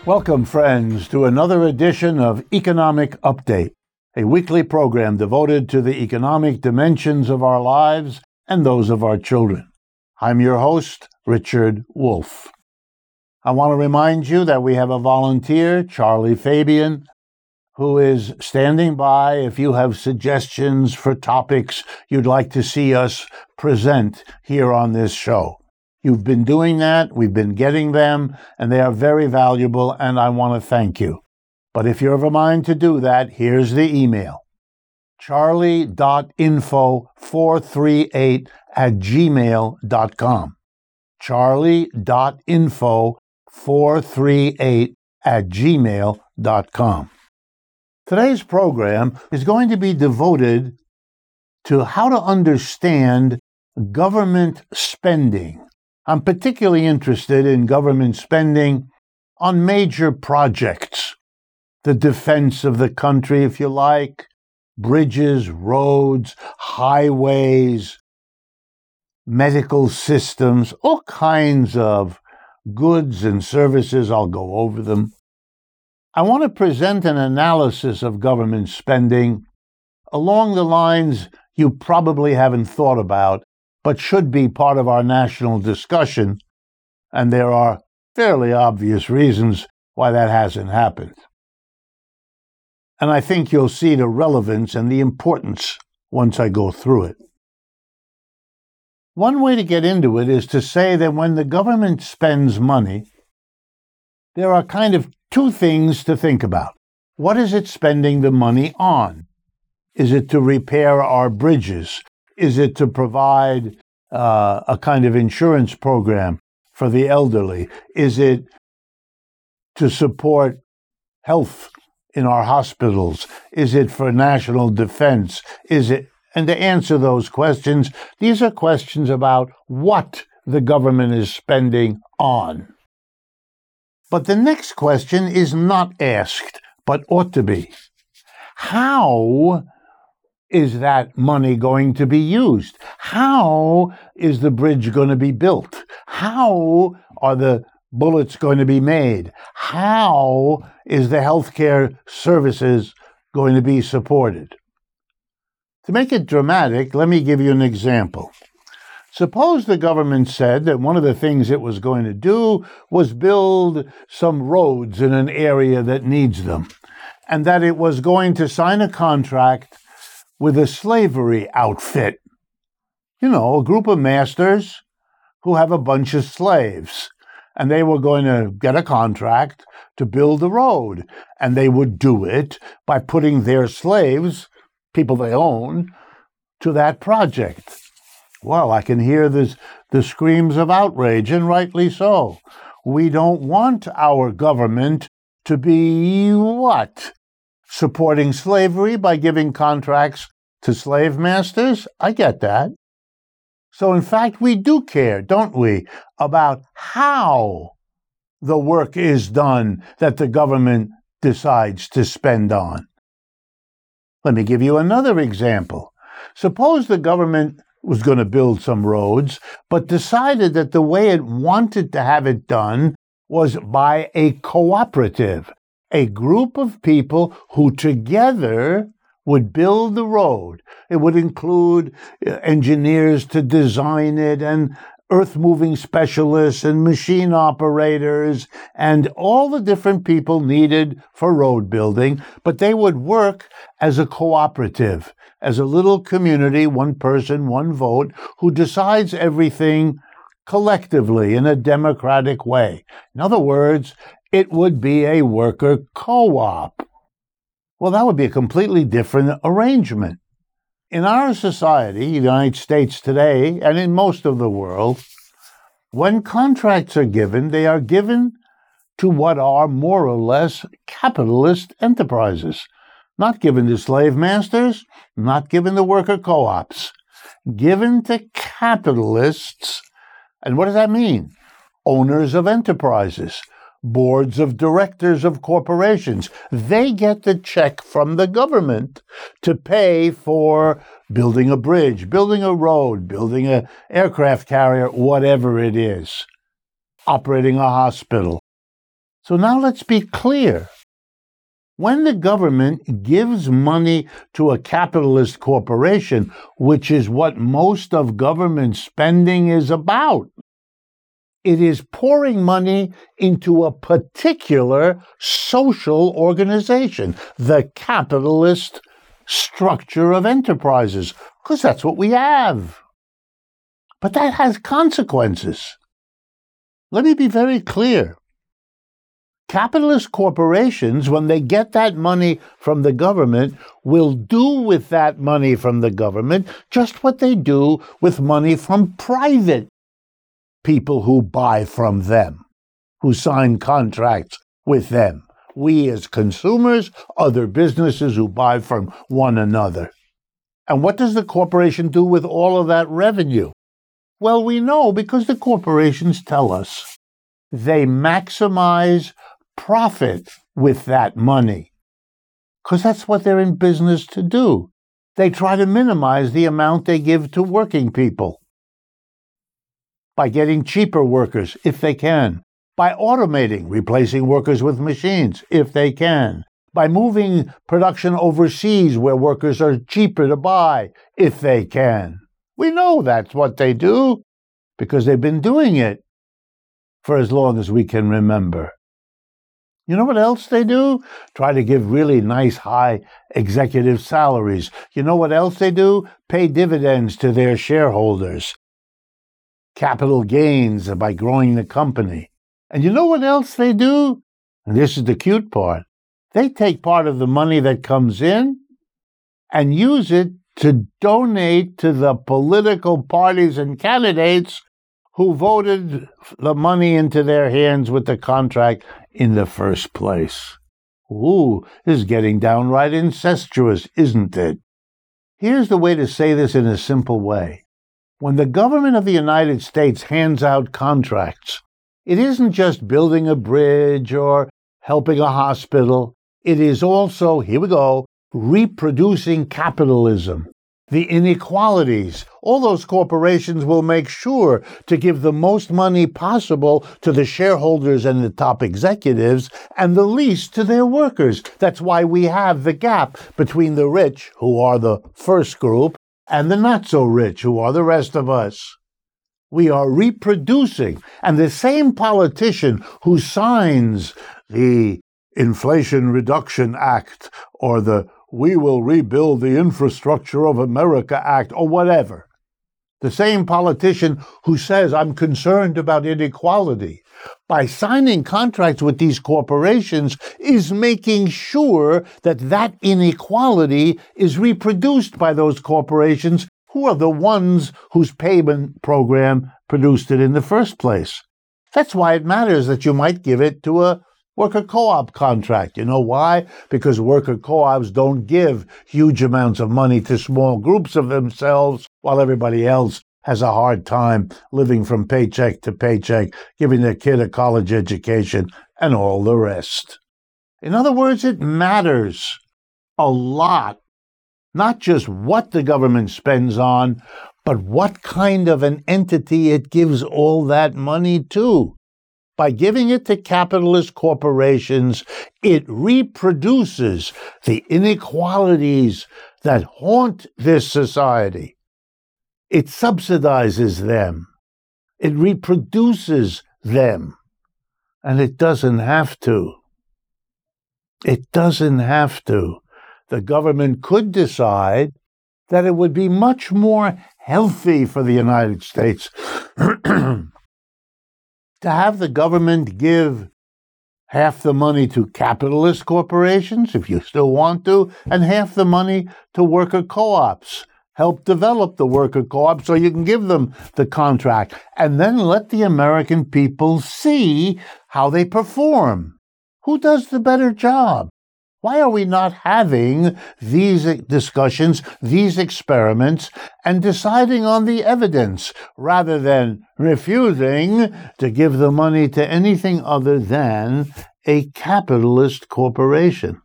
Welcome, friends, to another edition of Economic Update, a weekly program devoted to the economic dimensions of our lives and those of our children. I'm your host, Richard Wolff. I want to remind you that we have a volunteer, Charlie Fabian, who is standing by if you have suggestions for topics you'd like to see us present here on this show. You've been doing that, we've been getting them, and they are very valuable, and I want to thank you. But if you're of a mind to do that, here's the email. charlie.info438@gmail.com. charlie.info438@gmail.com. Today's program is going to be devoted to how to understand government spending. I'm particularly interested in government spending on major projects, the defense of the country, if you like, bridges, roads, highways, medical systems, all kinds of goods and services. I'll go over them. I want to present an analysis of government spending along the lines you probably haven't thought about, but should be part of our national discussion, and there are fairly obvious reasons why that hasn't happened. And I think you'll see the relevance and the importance once I go through it. One way to get into it is to say that when the government spends money, there are kind of two things to think about. What is it spending the money on? Is it to repair our bridges? Is it to provide a kind of insurance program for the elderly? Is it to support health in our hospitals? Is it for national defense? And to answer those questions, these are questions about what the government is spending on. But the next question is not asked, but ought to be. How is that money going to be used? How is the bridge going to be built? How are the bullets going to be made? How is the healthcare services going to be supported? To make it dramatic, let me give you an example. Suppose the government said that one of the things it was going to do was build some roads in an area that needs them, and that it was going to sign a contract with a slavery outfit. You know, a group of masters who have a bunch of slaves, and they were going to get a contract to build the road, and they would do it by putting their slaves, people they own, to that project. Well, I can hear the screams of outrage, and rightly so. We don't want our government to be what? Supporting slavery by giving contracts to slave masters? I get that. So in fact, we do care, don't we, about how the work is done that the government decides to spend on. Let me give you another example. Suppose the government was going to build some roads, but decided that the way it wanted to have it done was by a cooperative, a group of people who together would build the road. It would include engineers to design it, and earth-moving specialists, and machine operators, and all the different people needed for road building, but they would work as a cooperative, as a little community, one person, one vote, who decides everything collectively in a democratic way. In other words, it would be a worker co-op. Well, that would be a completely different arrangement. In our society, the United States today, and in most of the world, when contracts are given, they are given to what are more or less capitalist enterprises. Not given to slave masters, not given to worker co-ops. Given to capitalists. And what does that mean? Owners of enterprises. Boards of directors of corporations. They get the check from the government to pay for building a bridge, building a road, building an aircraft carrier, whatever it is, operating a hospital. So now let's be clear. When the government gives money to a capitalist corporation, which is what most of government spending is about, it is pouring money into a particular social organization, the capitalist structure of enterprises, because that's what we have. But that has consequences. Let me be very clear. Capitalist corporations, when they get that money from the government, will do with that money from the government just what they do with money from private people who buy from them, who sign contracts with them. We as consumers, other businesses who buy from one another. And what does the corporation do with all of that revenue? Well, we know because the corporations tell us. They maximize profit with that money, because that's what they're in business to do. They try to minimize the amount they give to working people by getting cheaper workers, if they can, by automating, replacing workers with machines, if they can, by moving production overseas where workers are cheaper to buy, if they can. We know that's what they do because they've been doing it for as long as we can remember. You know what else they do? Try to give really nice high executive salaries. You know what else they do? Pay dividends to their shareholders. Capital gains by growing the company. And you know what else they do? And this is the cute part. They take part of the money that comes in and use it to donate to the political parties and candidates who voted the money into their hands with the contract in the first place. Ooh, this is getting downright incestuous, isn't it? Here's the way to say this in a simple way. When the government of the United States hands out contracts, it isn't just building a bridge or helping a hospital. It is also, here we go, reproducing capitalism, the inequalities. All those corporations will make sure to give the most money possible to the shareholders and the top executives and the least to their workers. That's why we have the gap between the rich, who are the first group, and the not-so-rich, who are the rest of us. We are reproducing, and the same politician who signs the Inflation Reduction Act or the We Will Rebuild the Infrastructure of America Act or whatever, the same politician who says, I'm concerned about inequality, by signing contracts with these corporations, is making sure that that inequality is reproduced by those corporations who are the ones whose payment program produced it in the first place. That's why it matters that you might give it to a worker co-op contract. You know why? Because worker co-ops don't give huge amounts of money to small groups of themselves while everybody else has a hard time living from paycheck to paycheck, giving their kid a college education, and all the rest. In other words, it matters a lot, not just what the government spends on, but what kind of an entity it gives all that money to. By giving it to capitalist corporations, it reproduces the inequalities that haunt this society. It subsidizes them. It reproduces them. And it doesn't have to. It doesn't have to. The government could decide that it would be much more healthy for the United States to have the government give half the money to capitalist corporations, if you still want to, and half the money to worker co-ops. Help develop the worker co-op so you can give them the contract, and then let the American people see how they perform. Who does the better job? Why are we not having these discussions, these experiments, and deciding on the evidence, rather than refusing to give the money to anything other than a capitalist corporation?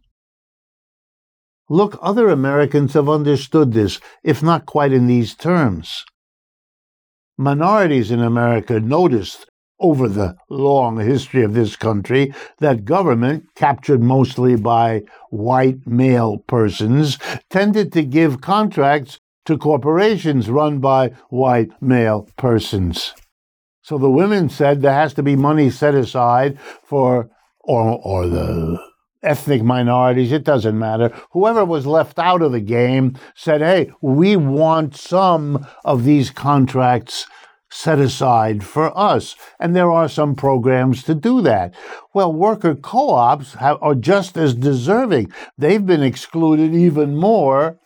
Look, other Americans have understood this, if not quite in these terms. Minorities in America noticed over the long history of this country that government, captured mostly by white male persons, tended to give contracts to corporations run by white male persons. So the women said there has to be money set aside for, or the ethnic minorities, it doesn't matter. Whoever was left out of the game said, hey, we want some of these contracts set aside for us. And there are some programs to do that. Well, worker co-ops are just as deserving. They've been excluded even more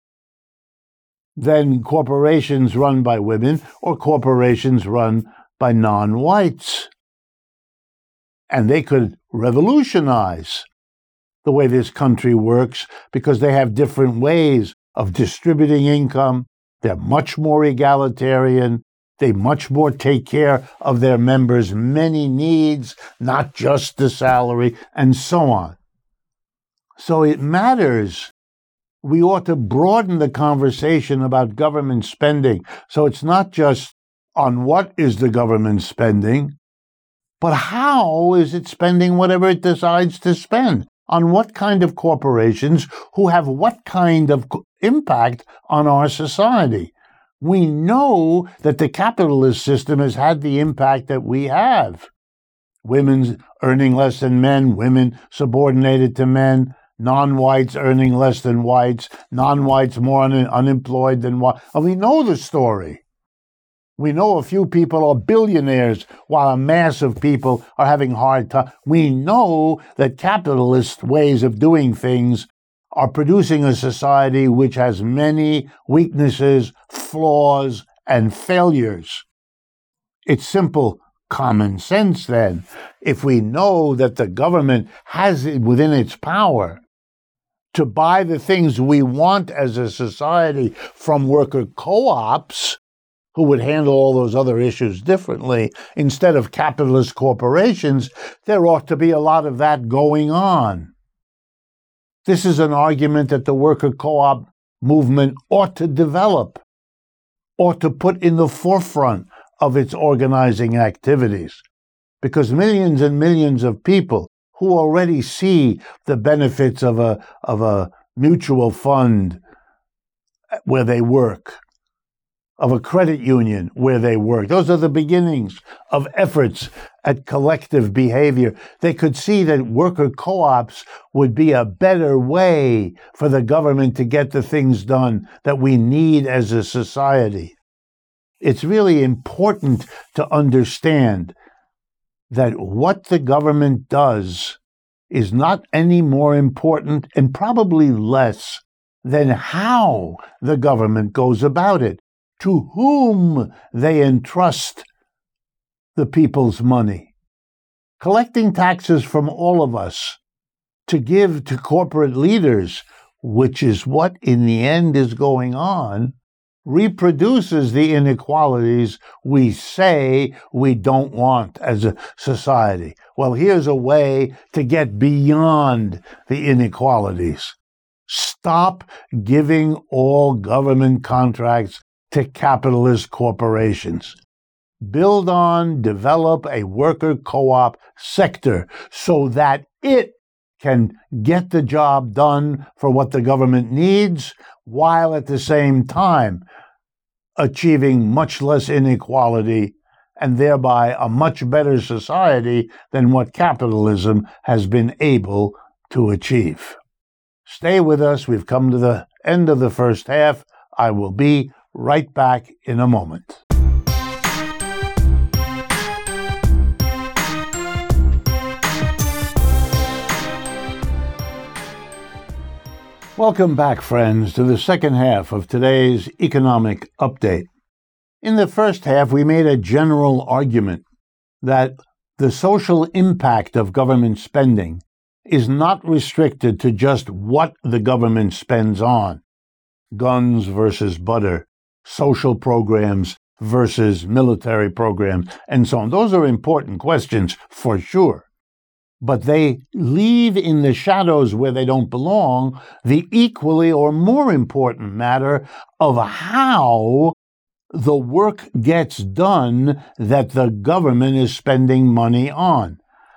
than corporations run by women or corporations run by non-whites. And they could revolutionize the way this country works because they have different ways of distributing income. They're much more egalitarian. They much more take care of their members' many needs, not just the salary, and so on. So it matters. We ought to broaden the conversation about government spending. So it's not just on what is the government spending, but how is it spending whatever it decides to spend? On what kind of corporations who have what kind of impact on our society? We know that the capitalist system has had the impact that we have. Women earning less than men, women subordinated to men, non-whites earning less than whites, non-whites more unemployed than whites. And we know the story. We know a few people are billionaires while a mass of people are having hard time. We know that capitalist ways of doing things are producing a society which has many weaknesses, flaws, and failures. It's simple common sense then. If we know that the government has it within its power to buy the things we want as a society from worker co-ops, who would handle all those other issues differently, instead of capitalist corporations, there ought to be a lot of that going on. This is an argument that the worker co-op movement ought to develop, ought to put in the forefront of its organizing activities, because millions and millions of people who already see the benefits of a mutual fund where they work, of a credit union where they work. Those are the beginnings of efforts at collective behavior. They could see that worker co-ops would be a better way for the government to get the things done that we need as a society. It's really important to understand that what the government does is not any more important and probably less than how the government goes about it, to whom they entrust the people's money. Collecting taxes from all of us to give to corporate leaders, which is what in the end is going on, reproduces the inequalities we say we don't want as a society. Well, here's a way to get beyond the inequalities. Stop giving all government contracts to capitalist corporations. Build on, develop a worker co-op sector so that it can get the job done for what the government needs, while at the same time achieving much less inequality and thereby a much better society than what capitalism has been able to achieve. Stay with us. We've come to the end of the first half. I will be right back in a moment. Welcome back, friends, to the second half of today's economic update. In the first half, we made a general argument that the social impact of government spending is not restricted to just what the government spends on. Guns versus butter, social programs versus military programs, and so on. Those are important questions for sure. But they leave in the shadows where they don't belong the equally or more important matter of how the work gets done that the government is spending money on.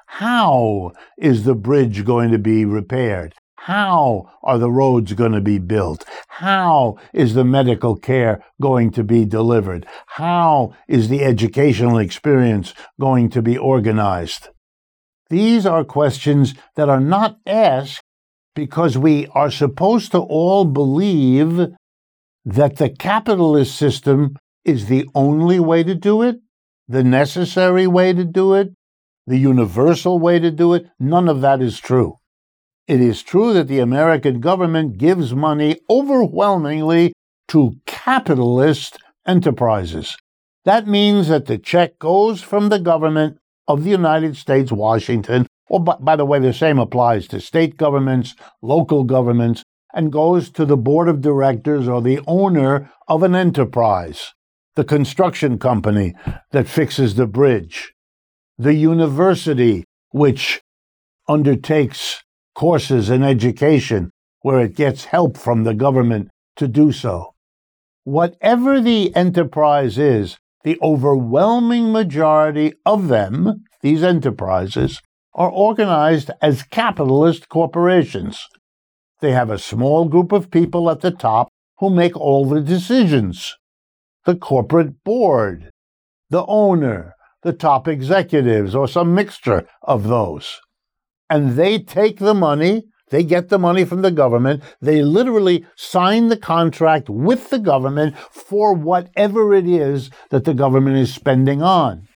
How is the bridge going to be repaired? How are the roads going to be built? How is the medical care going to be delivered? How is the educational experience going to be organized? These are questions that are not asked because we are supposed to all believe that the capitalist system is the only way to do it, the necessary way to do it, the universal way to do it. None of that is true. It is true that the American government gives money overwhelmingly to capitalist enterprises. That means that the check goes from the government of the United States, Washington, or by the way, the same applies to state governments, local governments, and goes to the board of directors or the owner of an enterprise, the construction company that fixes the bridge, the university which undertakes courses in education where it gets help from the government to do so. Whatever the enterprise is, the overwhelming majority of them, these enterprises, are organized as capitalist corporations. They have a small group of people at the top who make all the decisions. The corporate board, the owner, the top executives, or some mixture of those. And they take the money, they get the money from the government, they literally sign the contract with the government for whatever it is that the government is spending on.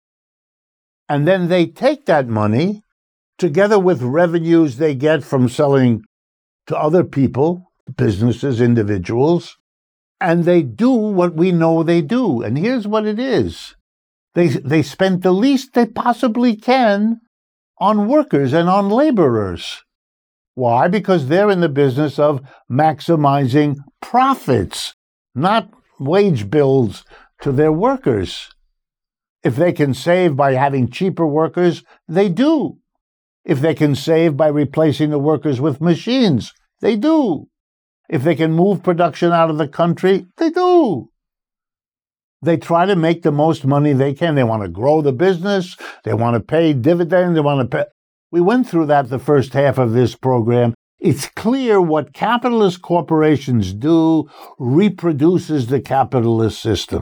And then they take that money, together with revenues they get from selling to other people, businesses, individuals, and they do what we know they do. And here's what it is. They spend the least they possibly can on workers and on laborers. Why? Because they're in the business of maximizing profits, not wage bills to their workers. If they can save by having cheaper workers, they do. If they can save by replacing the workers with machines, they do. If they can move production out of the country, they do. They try to make the most money they can. They want to grow the business. They want to pay dividends. They want to pay. We went through that the first half of this program. It's clear what capitalist corporations do reproduces the capitalist system.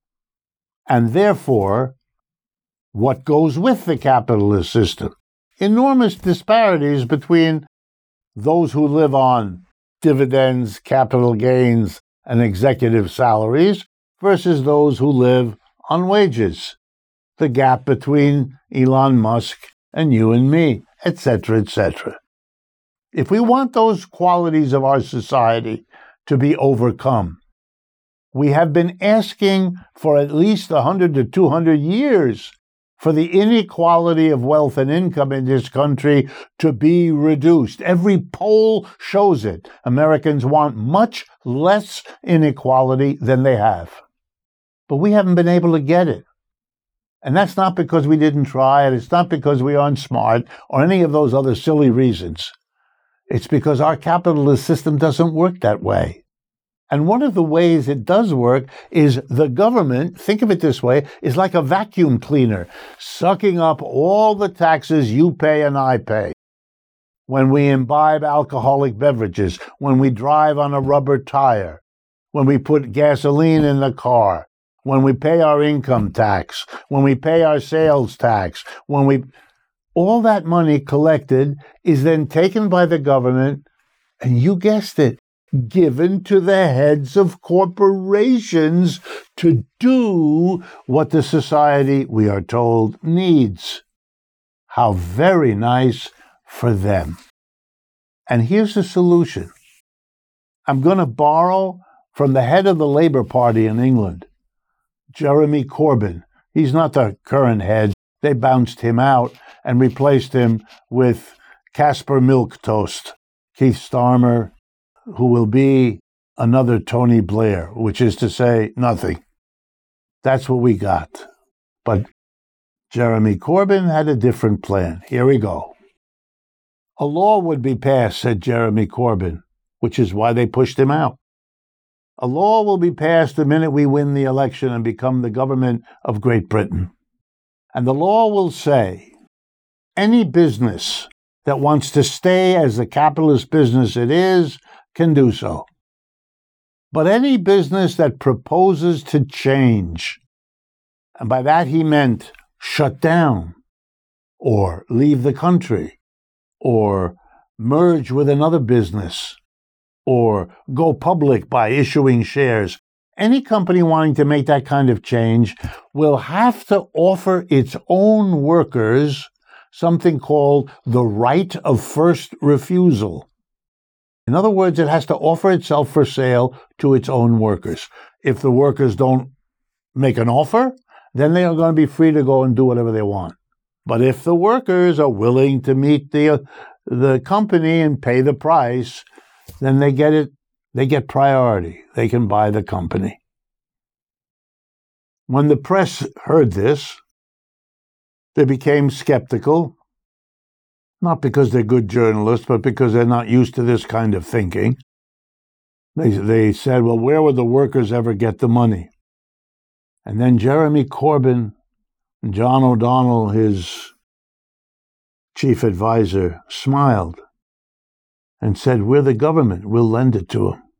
And therefore, what goes with the capitalist system? Enormous disparities between those who live on dividends, capital gains, and executive salaries versus those who live on wages. The gap between Elon Musk and you and me, etc., etc. If we want those qualities of our society to be overcome, we have been asking for at least 100 to 200 years for the inequality of wealth and income in this country to be reduced. Every poll shows it. Americans want much less inequality than they have. But we haven't been able to get it. And that's not because we didn't try it. It's not because we aren't smart or any of those other silly reasons. It's because our capitalist system doesn't work that way. And one of the ways it does work is the government, think of it this way, is like a vacuum cleaner, sucking up all the taxes you pay and I pay. When we imbibe alcoholic beverages, when we drive on a rubber tire, when we put gasoline in the car, when we pay our income tax, when we pay our sales tax, all that money collected is then taken by the government, and you guessed it, given to the heads of corporations to do what the society, we are told, needs. How very nice for them. And here's the solution. I'm going to borrow from the head of the Labour Party in England, Jeremy Corbyn. He's not the current head. They bounced him out and replaced him with Casper Milquetoast, Keith Starmer, who will be another Tony Blair, which is to say, nothing. That's what we got. But Jeremy Corbyn had a different plan. Here we go. A law would be passed, said Jeremy Corbyn, which is why they pushed him out. A law will be passed the minute we win the election and become the government of Great Britain. And the law will say, any business that wants to stay as the capitalist business it is can do so. But any business that proposes to change, and by that he meant shut down, or leave the country, or merge with another business, or go public by issuing shares. Any company wanting to make that kind of change will have to offer its own workers something called the right of first refusal. In other words, it has to offer itself for sale to its own workers. If the workers don't make an offer, then they are going to be free to go and do whatever they want. But if the workers are willing to meet the company and pay the price, then they get priority. They can buy the company. When the press heard this, they became skeptical, not because they're good journalists, but because they're not used to this kind of thinking. They said, well, where would the workers ever get the money? And then Jeremy Corbyn and John O'Donnell, his chief advisor, smiled and said, we're the government, we'll lend it to them.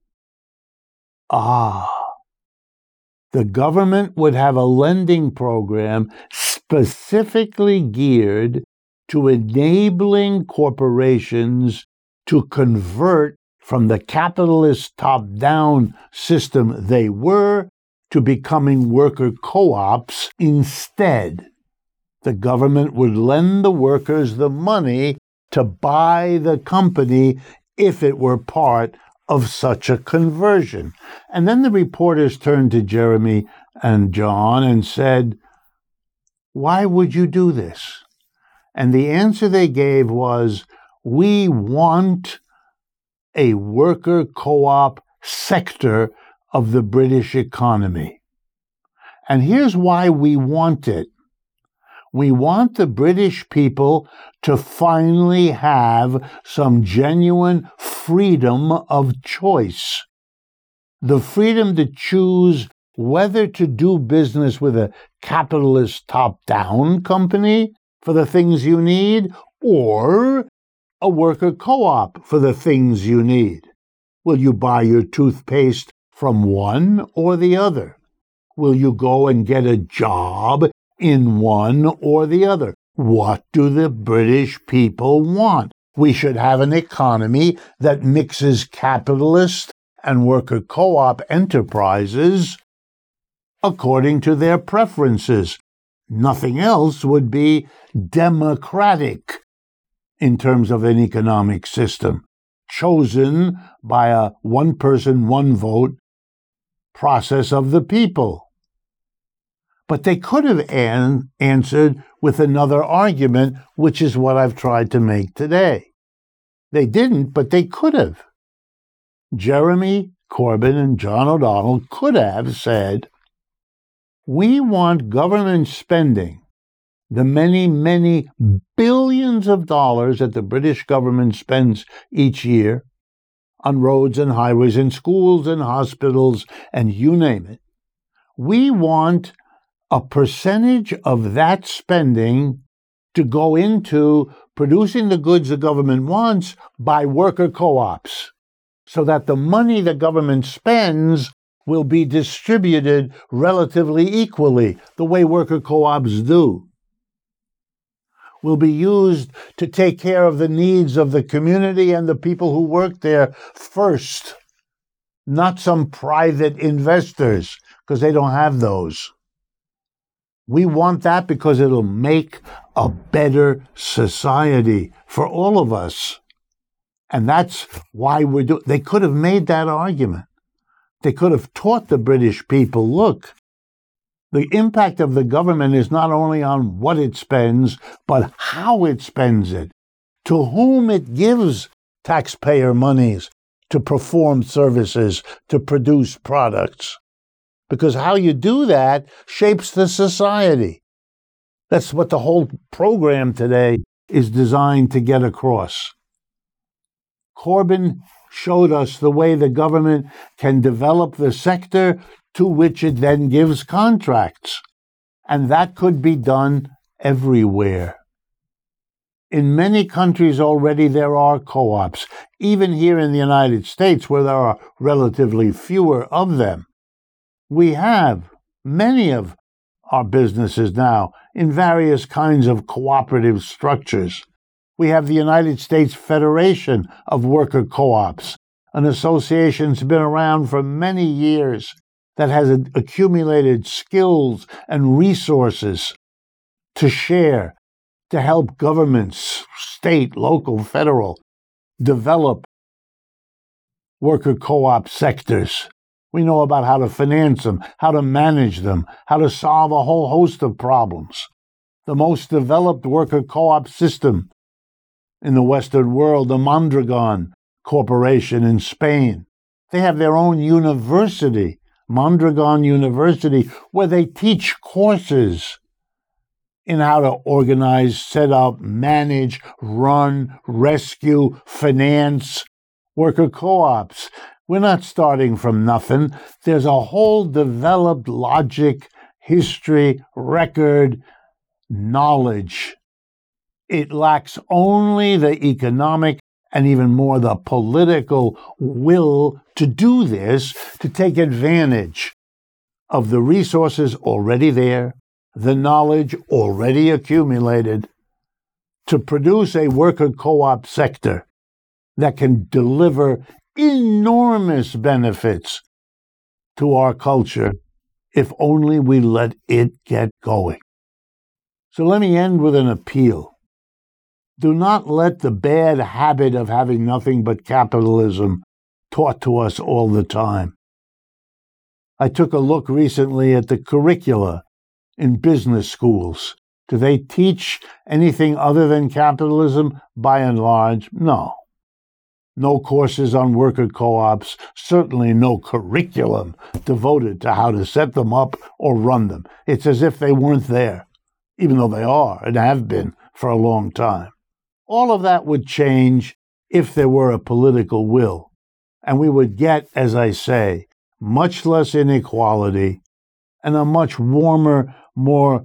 The government would have a lending program specifically geared to enabling corporations to convert from the capitalist top-down system they were to becoming worker co-ops instead. The government would lend the workers the money to buy the company if it were part of such a conversion. And then the reporters turned to Jeremy and John and said, why would you do this? And the answer they gave was, we want a worker co-op sector of the British economy. And here's why we want it. We want the British people to finally have some genuine freedom of choice. The freedom to choose whether to do business with a capitalist top-down company for the things you need, or a worker co-op for the things you need. Will you buy your toothpaste from one or the other? Will you go and get a job in one or the other? What do the British people want? We should have an economy that mixes capitalist and worker co-op enterprises according to their preferences. Nothing else would be democratic in terms of an economic system, chosen by a one person, one vote process of the people. But they could have answered with another argument, which is what I've tried to make today. They didn't, but they could have. Jeremy Corbyn and John O'Donnell could have said, we want government spending, the many, many billions of dollars that the British government spends each year on roads and highways and schools and hospitals and you name it. We want a percentage of that spending to go into producing the goods the government wants by worker co-ops, so that the money the government spends will be distributed relatively equally, the way worker co-ops do. Will be used to take care of the needs of the community and the people who work there first, not some private investors, because they don't have those. We want that because it'll make a better society for all of us. And that's why we're doing. They could have made that argument. They could have taught the British people, look, the impact of the government is not only on what it spends, but how it spends it, to whom it gives taxpayer monies to perform services, to produce products. Because how you do that shapes the society. That's what the whole program today is designed to get across. Corbyn showed us the way the government can develop the sector to which it then gives contracts. And that could be done everywhere. In many countries already there are co-ops, even here in the United States where there are relatively fewer of them. We have many of our businesses now in various kinds of cooperative structures. We have the United States Federation of Worker Co-ops, an association that's been around for many years that has accumulated skills and resources to share, to help governments, state, local, federal, develop worker co-op sectors. We know about how to finance them, how to manage them, how to solve a whole host of problems. The most developed worker co-op system in the Western world, the Mondragon Corporation in Spain. They have their own university, Mondragon University, where they teach courses in how to organize, set up, manage, run, rescue, finance worker co-ops. We're not starting from nothing. There's a whole developed logic, history, record, knowledge. It lacks only the economic and even more the political will to do this, to take advantage of the resources already there, the knowledge already accumulated, to produce a worker co-op sector that can deliver enormous benefits to our culture if only we let it get going. So let me end with an appeal. Do not let the bad habit of having nothing but capitalism taught to us all the time. I took a look recently at the curricula in business schools. Do they teach anything other than capitalism? By and large, no. No courses on worker co-ops, certainly no curriculum devoted to how to set them up or run them. It's as if they weren't there, even though they are and have been for a long time. All of that would change if there were a political will, and we would get, as I say, much less inequality and a much warmer, more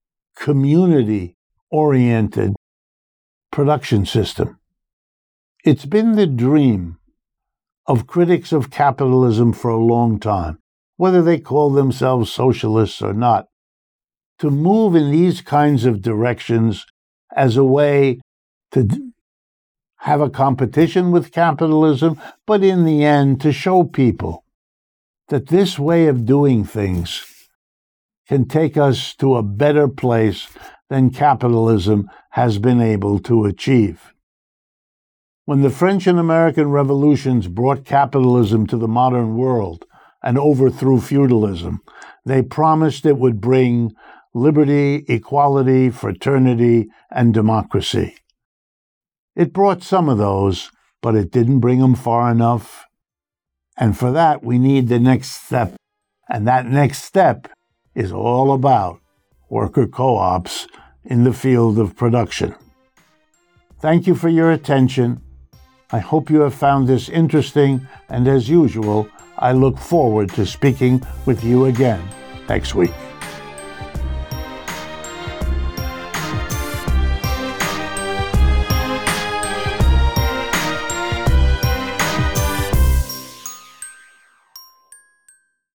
community-oriented production system. It's been the dream of critics of capitalism for a long time, whether they call themselves socialists or not, to move in these kinds of directions as a way to have a competition with capitalism, but in the end to show people that this way of doing things can take us to a better place than capitalism has been able to achieve. When the French and American revolutions brought capitalism to the modern world and overthrew feudalism, they promised it would bring liberty, equality, fraternity, and democracy. It brought some of those, but it didn't bring them far enough. And for that, we need the next step. And that next step is all about worker co-ops in the field of production. Thank you for your attention. I hope you have found this interesting, and as usual, I look forward to speaking with you again next week.